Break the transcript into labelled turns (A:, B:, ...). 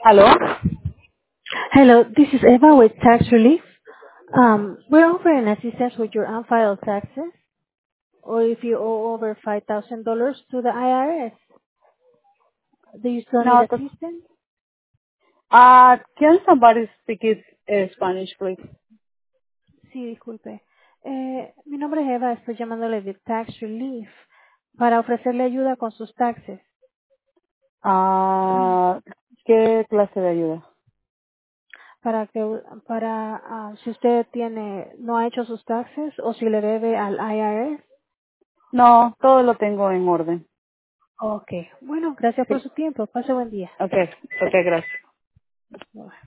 A: ¿Aló?
B: Hello, this is Eva with Tax Relief. We're offering assistance with your unfiled taxes, or if you owe over $5,000 to the IRS. Do you still need
A: No, pues,
B: assistance?
A: can somebody speak Spanish, please?
B: Sí, disculpe. Mi nombre es Eva, estoy llamándole de Tax Relief para ofrecerle ayuda con sus taxes,
A: ¿Qué clase de ayuda?
B: para que, si usted no ha hecho sus taxes o si le debe al IRS.
A: No, todo lo tengo en orden.
B: Ok, bueno, gracias por
A: Sí.
B: su tiempo. Pase buen día.
A: Ok, ok, gracias.
B: Bye.